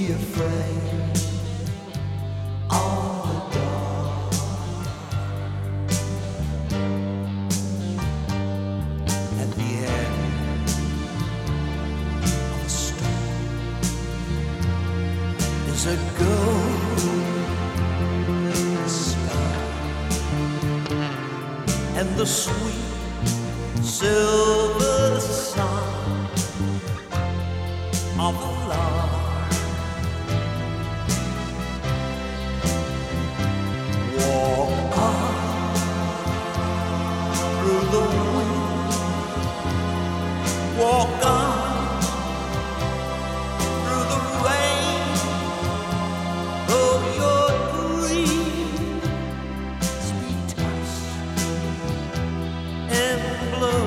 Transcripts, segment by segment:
afraid of the dark. At the end of a storm is a golden sky, and the sweet silver sound of the lark. Walk on through the wind, walk on through the rain of your dream, sweet touch and blow.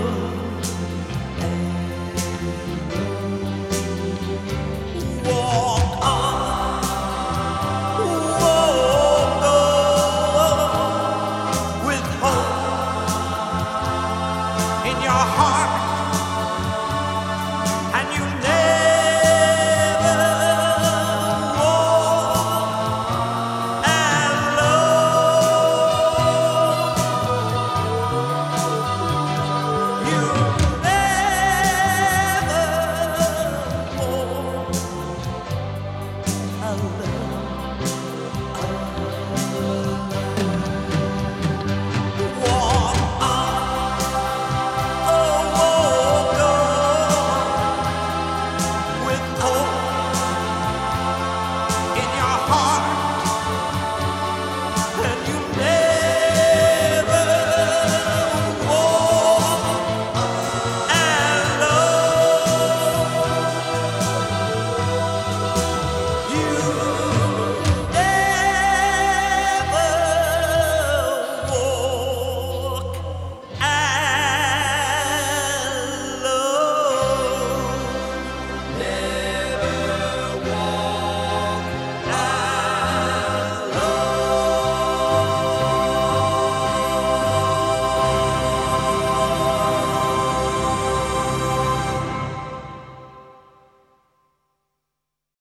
Oh